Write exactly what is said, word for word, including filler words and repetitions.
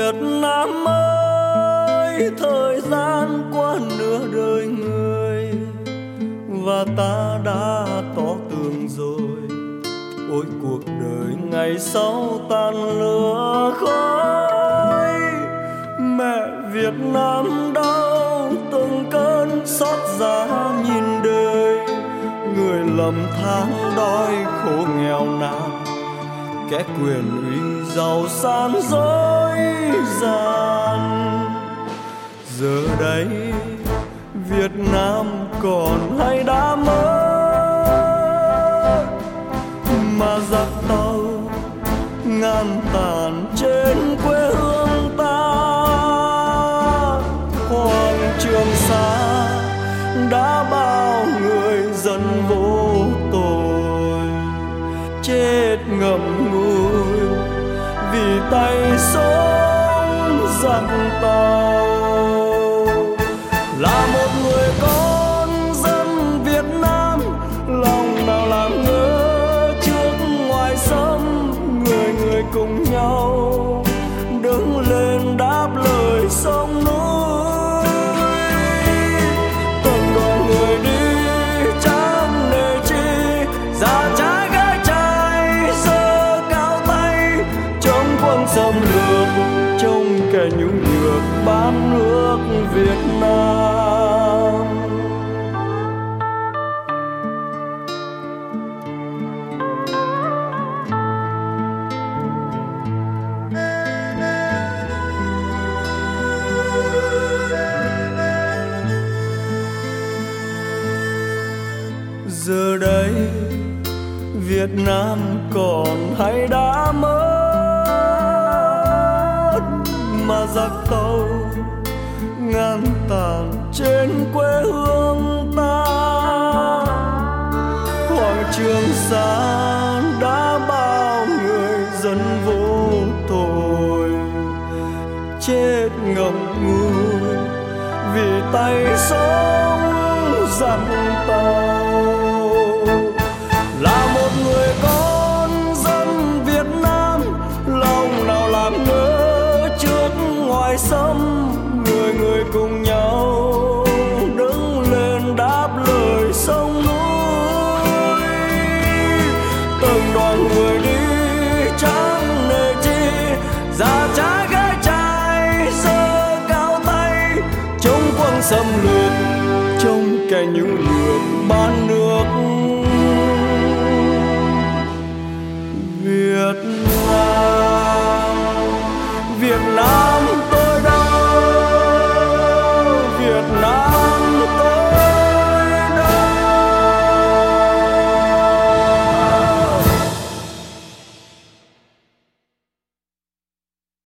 Việt Nam ơi, thời gian qua nửa đời người và ta đã tỏ tường rồi. Ôi cuộc đời ngày sau tan lửa khói, mẹ Việt Nam đau từng cơn xót xa nhìn đời. Người lầm than đói khổ nghèo nàn, kẻ quyền uy giàu sang dối gian. Giờ đây Việt Nam còn hay đã mất, mà giặc tàu ngàn tàn trên quê hương ta. Hoàng Trường Sa đã bao người dân vô tội chết ngậm ngùi vì tay súng giặc tàu. Là một người con dân Việt Nam, lòng nào làm ngơ trước ngoài xâm. Người người cùng nhau đứng lên đáp lời sông núi. Từng đoàn người đi chẳng nề chi, già trái gái trai giơ cao tay chống quân xâm lược, chống kẻ nhu nhược bán nước Việt Nam. Giờ đây Việt Nam còn hay đã mất, mà giặc tàu ngàn tàn trên quê hương ta. Hoàng Trường Sa đã bao người dân vô tội chết ngậm ngùi vì tay súng giặc tàu. Là một người con dân Việt Nam, lòng nào làm ngơ trước ngoài xâm. Người người cùng nhau đứng lên đáp lời sông núi. Từng đoàn người đi chẳng nề chi, già trái gái trai giơ cao tay chống quân xâm lược, chống kẻ nhu nhược bán nước Việt Nam.